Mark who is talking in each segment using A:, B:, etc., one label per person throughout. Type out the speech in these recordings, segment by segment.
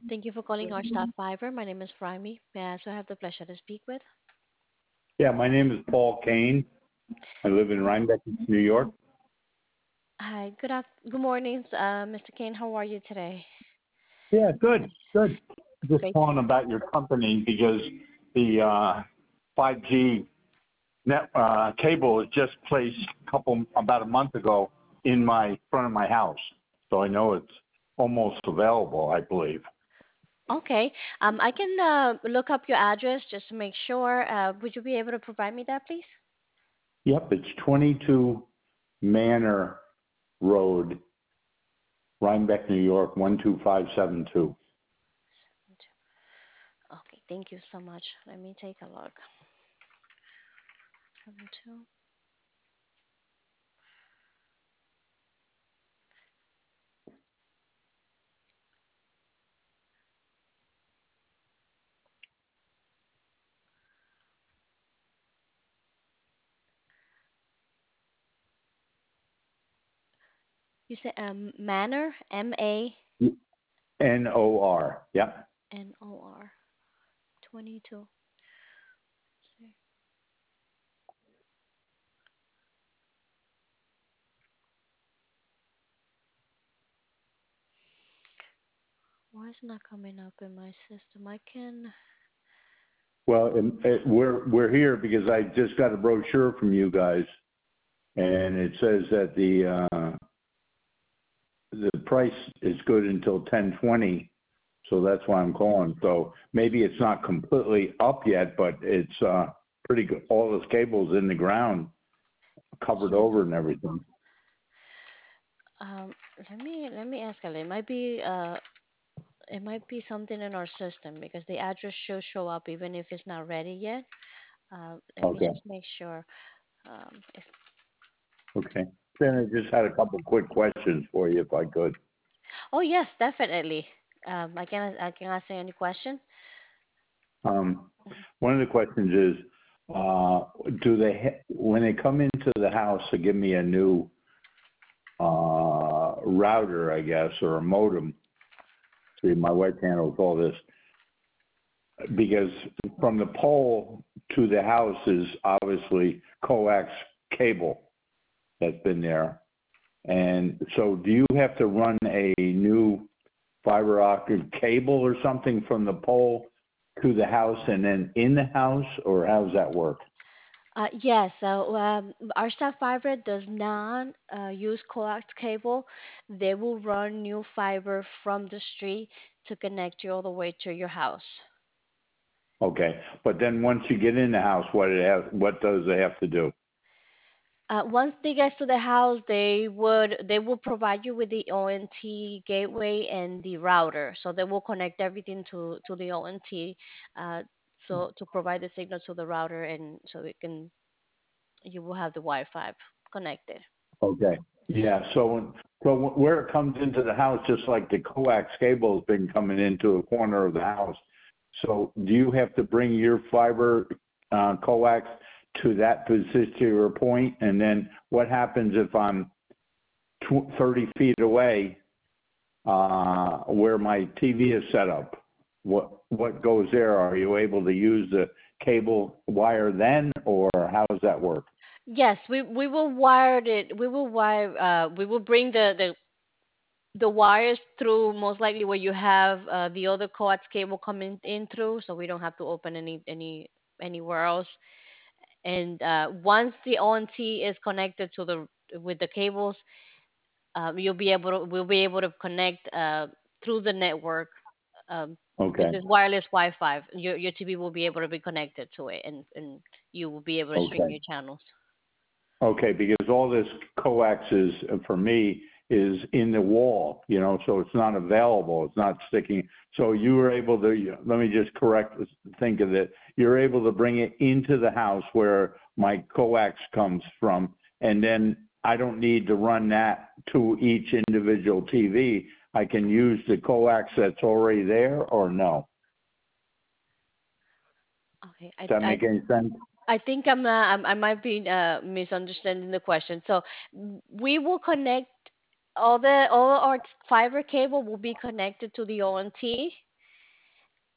A: Thank you for calling our staff fiber. My name is Remy. May I also have the pleasure to speak with?
B: Yeah, my name is Paul Kane. I live in Rhinebeck, New York.
A: Hi, good morning, Mr. Kane. How are you today?
B: Yeah, good, good. Just
A: Great.
B: calling about your company because the 5G net cable was just placed about a month ago in my front of my house, so I know it's almost available, I believe.
A: Okay. I can look up your address just to make sure. Would you be able to provide me that, please?
B: Yep, it's 22 Manor Road, Rhinebeck, New York 12572.
A: Okay. Thank you so much. Let me take a look. 72. You said Manor,
B: NOR. Yep.
A: Manor, 22. Why is it not coming up in my system? I can.
B: Well, we're here because I just got a brochure from you guys, and it says that the price is good until 10/20, so that's why I'm calling. So maybe it's not completely up yet, but it's pretty good. All those cables in the ground, covered
A: Yes.
B: over and everything.
A: Um, let me ask you. It might be something in our system because the address should show up even if it's not ready yet. Let me
B: Okay,
A: just make sure. If,
B: okay. Then I just had a couple quick questions for you, if I could.
A: oh yes, definitely. I can answer any question.
B: Um, One of the questions is, do when they come into the house to give me a new router, I guess, or a modem? See, my wife handles all this because from the pole to the house is obviously coax cable that's been there. And so do you have to run a new fiber optic cable or something from the pole to the house and then in the house, or how does that work?
A: Yes, so our staff fiber does not use coax cable. They will run new fiber from the street to connect you all the way to your house.
B: Okay, but then once you get in the house, what does it have to do?
A: Once they get to the house, they will provide you with the ONT gateway and the router. So they will connect everything to the ONT, uh, so to provide the signal to the router, and so you will have the Wi-Fi connected.
B: Okay. Yeah. Where it comes into the house, just like the coax cable has been coming into a corner of the house. So do you have to bring your fiber coax to that particular point? And then what happens if I'm 30 feet away where my TV is set up? What goes there? Are you able to use the cable wire then, or how does that work?
A: Yes, we will wire it. We will bring the wires through most likely where you have the other coax cable coming in through, so we don't have to open anywhere else. And once the ONT is connected to the with the cables, we'll be able to connect through the network, with
B: Okay.
A: this wireless Wi-Fi. Your TV will be able to be connected to it, and you will be able to stream
B: Okay.
A: your channels.
B: Okay, because all this coax is, for me, is in the wall, so it's not available. It's not sticking. So you were able to, let me just think of it. You're able to bring it into the house where my coax comes from, and then I don't need to run that to each individual TV. I can use the coax that's already there, or no?
A: Okay,
B: Does that make any sense?
A: I think I might be misunderstanding the question. So we will connect all our fiber cable will be connected to the ONT,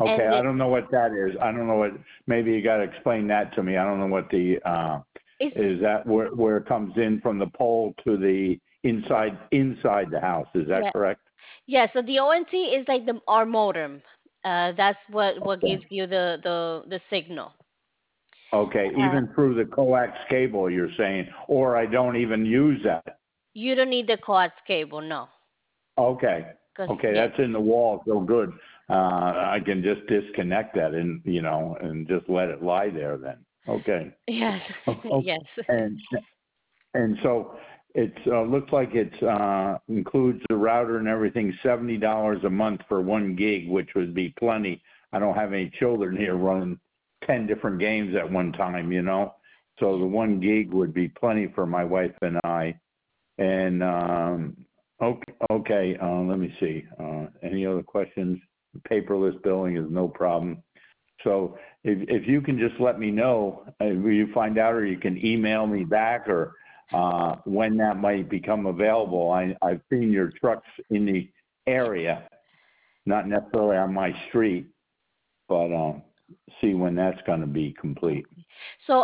B: Okay,
A: and
B: I don't know what that is. I don't know what, maybe you gotta explain that to me. I don't know what the,
A: it's
B: is that where it comes in from the pole to the inside the house? Is that
A: yeah,
B: correct?
A: yeah. So the ONT is like the our modem. That's what
B: Okay.
A: gives you the signal.
B: Okay,
A: Uh,
B: even through the coax cable, you're saying, or I don't even use that.
A: you don't need the coax cable, no,
B: Okay.
A: because
B: Okay,
A: yeah,
B: that's in the wall, so good. I can just disconnect that and, and just let it lie there then. Okay.
A: yes, yes.
B: And so it's looks like it's includes the router and everything, $70 a month for 1 gig, which would be plenty. I don't have any children here running 10 different games at one time. So the 1 gig would be plenty for my wife and I. And okay, let me see. Any other questions? Paperless billing is no problem. So if you can just let me know, will you find out, or you can email me back, or when that might become available. I've seen your trucks in the area, not necessarily on my street, but see when that's going to be complete.
A: Okay. So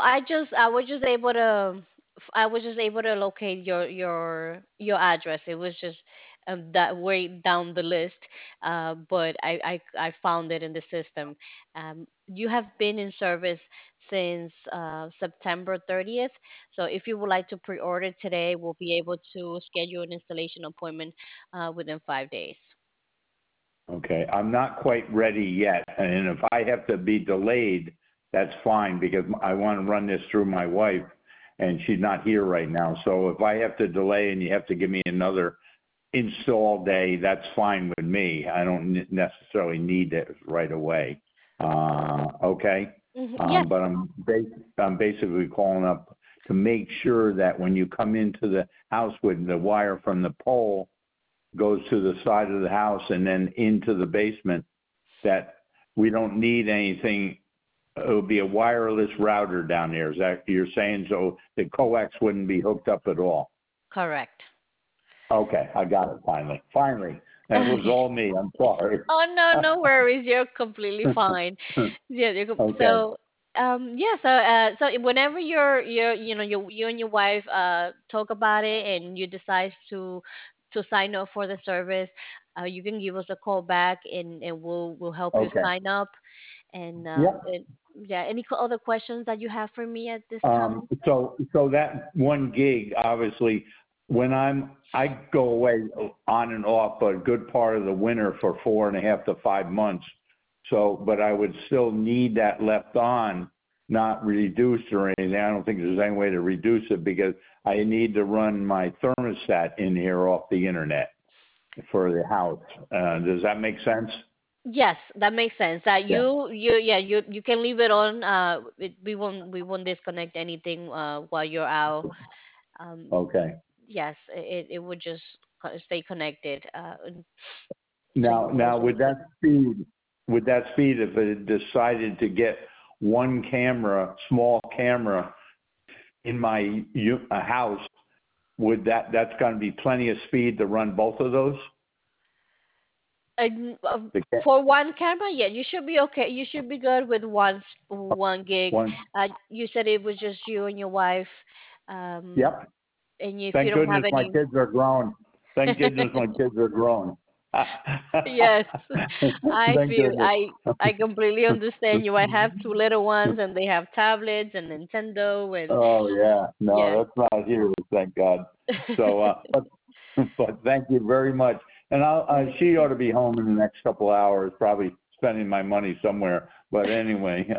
A: I was just able to locate your address. It was just that way down the list, but I found it in the system. You have been in service since September 30th. So if you would like to pre-order today, we'll be able to schedule an installation appointment within 5 days.
B: Okay, I'm not quite ready yet, and if I have to be delayed, that's fine, because I want to run this through my wife, and she's not here right now. So if I have to delay and you have to give me another install day, that's fine with me. I don't necessarily need it right away. Okay?
A: Yes,
B: But I'm basically calling up to make sure that when you come into the house with the wire from the pole goes to the side of the house and then into the basement, that we don't need anything. It'll be a wireless router down there. Is that you're saying? So the coax wouldn't be hooked up at all.
A: correct.
B: Okay, I got it finally. Finally. That was all me. I'm sorry.
A: Oh no, no worries. You're completely fine. Yeah,
B: Okay.
A: so yeah, so whenever you and your wife talk about it and you decide to sign up for the service, you can give us a call back and we'll help you
B: Okay.
A: sign up
B: Yep.
A: and yeah, any other questions that you have for me at this time?
B: So that 1 gig, obviously, when I go away on and off a good part of the winter for 4.5 to 5 months. So, but I would still need that left on, not reduced or anything. I don't think there's any way to reduce it, because I need to run my thermostat in here off the internet for the house. Does that make sense?
A: Yes, that makes sense. That
B: Yeah.
A: you can leave it on. We won't disconnect anything while you're out. Um,
B: Okay.
A: yes, it would just stay connected. So
B: Now,
A: you guys
B: now
A: will be good.
B: with that speed, if it decided to get one camera, small camera in my house, that's going to be plenty of speed to run both of those?
A: And,
B: The
A: for one camera, yeah, you should be okay. You should be good with 1 gig.
B: one.
A: You said it was just you and your wife, um,
B: Yep.
A: and if you
B: Thank
A: don't
B: goodness
A: have
B: my
A: any,
B: kids are grown. Thank goodness my kids are grown.
A: yes, I
B: Thank
A: feel
B: goodness.
A: I completely understand you. I have two little ones, and they have tablets and Nintendo, and
B: Oh yeah, no,
A: yeah.
B: that's not here. Thank God. So, but thank you very much. And she ought to be home in the next couple hours, probably spending my money somewhere. But anyway,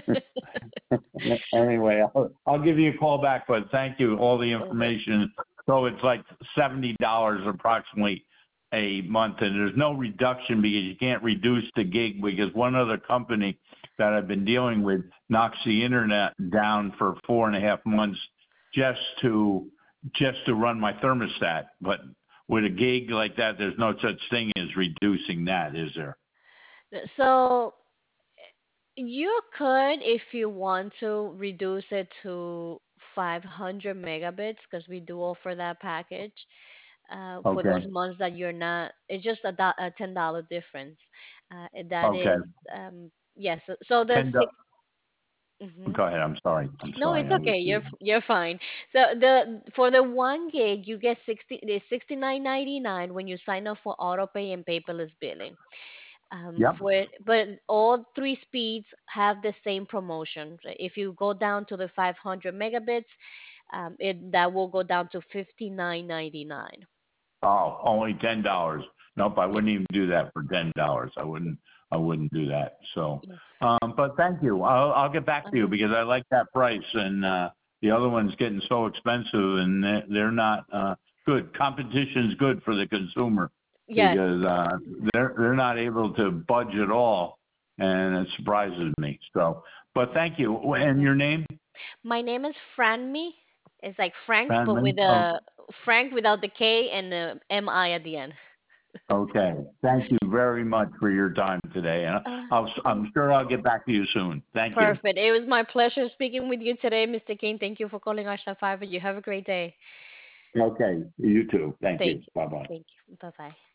B: anyway, I'll give you a call back. But thank you, all the
A: Okay.
B: information. So it's like $70 approximately a month, and there's no reduction because you can't reduce the gig, because one other company that I've been dealing with knocks the internet down for 4.5 months just to run my thermostat. But with a gig like that, there's no such thing as reducing that, is there?
A: So you could, if you want to, reduce it to 500 megabits because we do offer that package for those
B: Okay.
A: months that you're not. It's just a $10 difference. That
B: Okay.
A: is, yes. So the
B: And
A: six. Mhm.
B: go ahead. I'm sorry. I'm
A: No,
B: sorry.
A: it's
B: I was.
A: okay. You're fine. So the for the 1 gig, you get 69.99 when you sign up for autopay and paperless billing.
B: Yep.
A: But all three speeds have the same promotion. So if you go down to the 500 megabits, that will go down to 59.99.
B: Oh, only $10. Nope, I wouldn't even do that for $10. I wouldn't do that. So,
A: Yes.
B: but thank you. I'll get back to you
A: Uh,
B: because I like that price, and the other one's getting so expensive, and they're not good. Competition's good for the consumer
A: yes.
B: because they're not able to budge at all, and it surprises me. So, but thank you. And your name?
A: My name is Franmi. It's like Frank, but
B: Sandman?
A: with
B: Oh,
A: a Frank without the K and the MI at the end.
B: okay. Thank you very much for your time today, and
A: Uh,
B: I'm sure I'll get back to you soon. Thank you.
A: Perfect. It was my pleasure speaking with you today, Mr. King. Thank you for calling Ashna Fiber. You have a great day.
B: Okay. You too. Thank
A: Thank
B: you.
A: you.
B: Bye bye.
A: Thank you. Bye bye.